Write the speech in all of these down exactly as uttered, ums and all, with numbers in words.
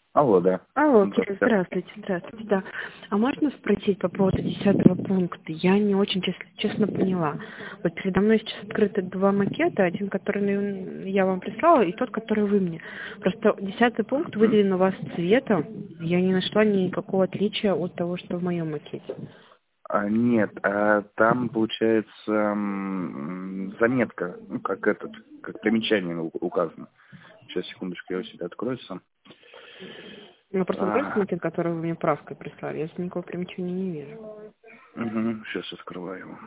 Алло, да. Алло, Кирилл, Здравствуйте. здравствуйте, здравствуйте, да. А можно спросить по поводу десятого пункта? Я не очень честно, честно поняла. Вот передо мной сейчас открыты два макета, один, который я вам прислала, и тот, который вы мне. Просто десятый пункт Мгм. выделен у вас цветом, я не нашла никакого отличия от того, что в моем макете. А, нет, а там получается м, заметка, ну, как этот, как примечание у- указано. Сейчас, секундочку, я у себя открою сам. Ну, просто другой А, макет, который вы мне правкой прислали, я здесь никакого примечания не вижу. сейчас открываю его.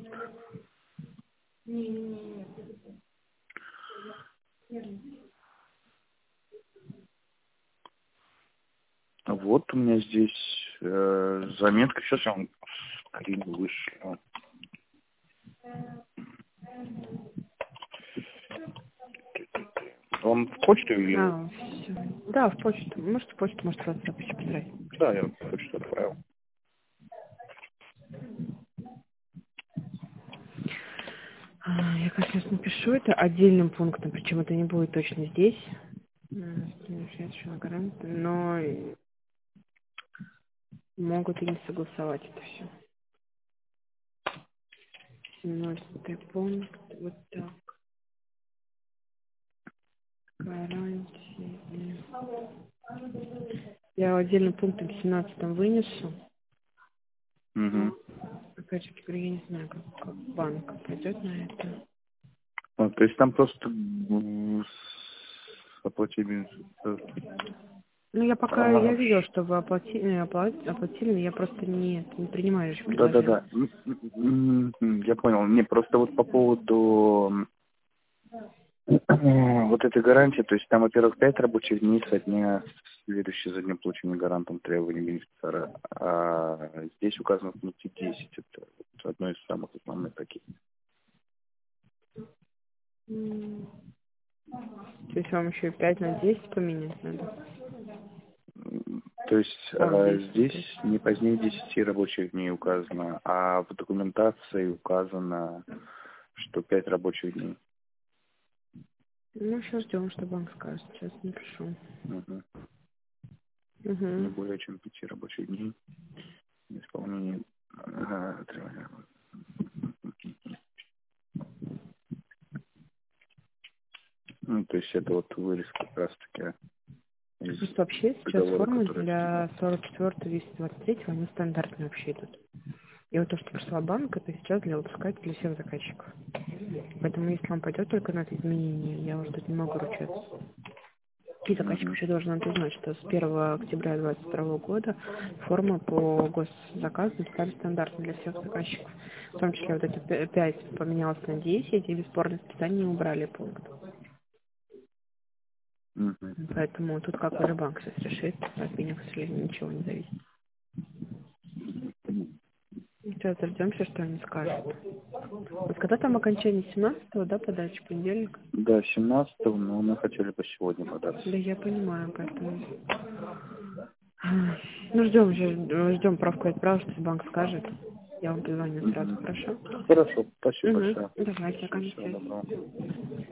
Вот у меня здесь э, заметка. Сейчас я вам скрин вышлю. Вам в почту или... А, все. Да, в почту. Может, в почту, может, в WhatsApp еще поздравить. Да, я в почту отправил. А, Я, как сейчас напишу это отдельным пунктом, причем это не будет точно здесь. М, еще на гарант, но могут и не согласовать это все. семнадцатый пункт, вот так, гарантии. Я отдельным пунктом семнадцатым вынесу. Угу. Опять же, говорю, я не знаю, как, как банк пойдет на это. Вот, то есть там просто м, с- оплатили... э, Ну, я пока, а, я видела, что вы оплатили, оплатили, оплатили, но я просто не, не принимаю еще предложение. Да-да-да. М, м, м, Я понял. Не, просто вот по поводу м, вот этой гарантии, то есть там, во-первых, пять рабочих дней со дня следующий за днем получения гарантом требований бенефициара, а здесь указано в пункте десять. Это вот одно из самых основных таких. М, То есть вам еще пять на десять поменять надо? М, То есть О, э, десять, то здесь есть. не позднее десяти рабочих дней указано, а в документации указано, что пять рабочих дней. Ну, сейчас ждем, что банк скажет. Сейчас напишу. Мгм. Не Угу. более чем пяти рабочих дней исполнение ага, требования. Ну, то есть это вот вырез как раз таки из Просто вообще сейчас договора, формы который для сорок четвёртого двести двадцать третьего они стандартные вообще идут. И вот то, что пришла банк, это сейчас для выпускать для всех заказчиков. Поэтому если вам пойдет только на это изменение, я уже тут не могу ручаться. И заказчик Мгм. вообще должен это знать, что с первого октября двадцать второго года форма по госзаказу стали стандартной для всех заказчиков. В том числе вот эти п- пять поменялось на десять, и бесспорное списание убрали пункт. Мгм. Поэтому тут как уже банк сейчас решит, от меня, к сожалению, ничего не зависит. Сейчас дождемся, что они скажут. Вот когда там окончание семнадцатого, да, подачи понедельник? Да, семнадцатого, но мы хотели бы сегодня податься. Да, я понимаю, поэтому... Ай, Ну, ждем, же, ждем правку отправ, что банк скажет. Я вам позвоню сразу, Мгм. хорошо? Хорошо, спасибо Угу. большое. Давайте, Всего, пока на всего связи. доброго.